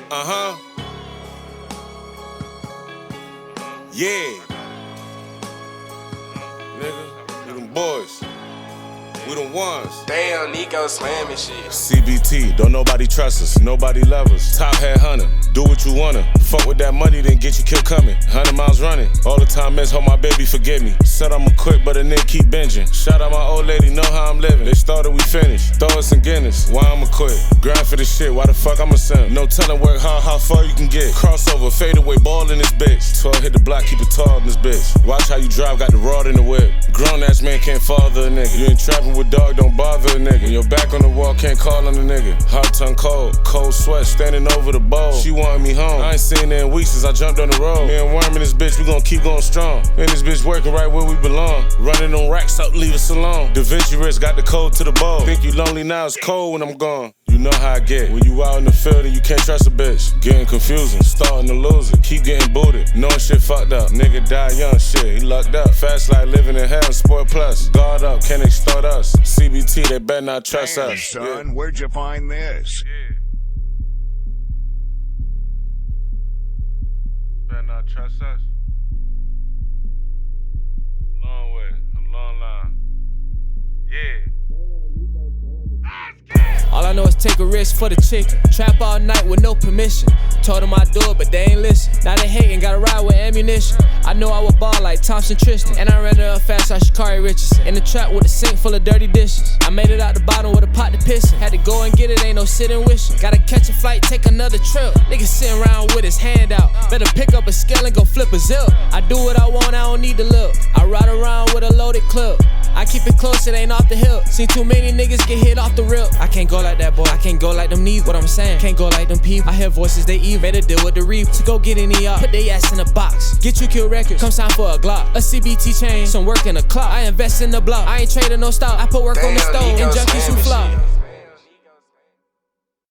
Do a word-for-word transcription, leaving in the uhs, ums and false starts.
Uh-huh. Yeah. Nigga, we them boys. We them ones. Damn, Nico slamming shit. C B T, don't nobody trust us, nobody love us. Top head hunter, do what you wanna. Fuck with that money, then get your kill coming. Hundred miles running, all the time miss, hope my baby forgive me. Said I'ma quit, but a nigga keep binging. Shout out my old lady, know how I'm living. They started, we finished. Throw us some Guinness, why I'ma quit? Grind for the shit, why the fuck I'ma send? No telling work hard, how far you can get. Crossover, fade away, ball in this bitch. twelve hit the block, keep it tall in this bitch. Watch how you drive, got the rod in the whip. Grown ass man can't father a nigga. You ain't trapping with dog, don't bother a nigga. Your back on the wall, can't call on a nigga. Hot tongue cold, cold sweat, standing over the bowl. She wanted me home, I ain't seen her in weeks since I jumped on the road. Me and Worm in this bitch, we gon' keep going strong. And this bitch working right where we belong. Running on racks up, leave us alone. Da Vinci wrist, got the code to the bowl. Think you lonely now, it's cold when I'm gone. You know how I get. When you out in the field and you can't trust a bitch. Getting confusing, starting to lose it. Keep getting booted, knowing shit fucked up. Nigga die young, shit, he lucked up. Fast like living in hell, sport plus. Guard up, can't extort us. C B T, they better not trust Damn, us. son, Yeah. where'd you find this? Yeah. Better not trust us. Long way, a long line. Yeah. All I know is take a risk for the chicken. Trap all night with no permission. Told them I'd do it, but they ain't listen. Now they hating, gotta ride with ammunition. I know I would ball like Thompson Tristan. And I ran it up fast like Sha'Carri Richardson. In the trap with a sink full of dirty dishes. I made it out the bottom with a pot to piss in. Had to go and get it, ain't no sitting wishing. Gotta catch a flight, take another trip. Nigga sitting around with his hand out. Better pick up a scale and go flip a zip. I do what I want, I don't need to look. I ride around with a loaded clip. I keep it close, it ain't off the hip. Seen too many niggas get hit off the rip. I can't go like that, boy. I can't go like them neither. What I'm saying, can't go like them people. I hear voices, they evil. Better deal with the reap. To go get in the yard, put they ass in a box. Get you kill records, come sign for a Glock. A C B T chain, some work in the clock. I invest in the block. I ain't trading no stock. I put work Damn, on the stove and junkies who flop.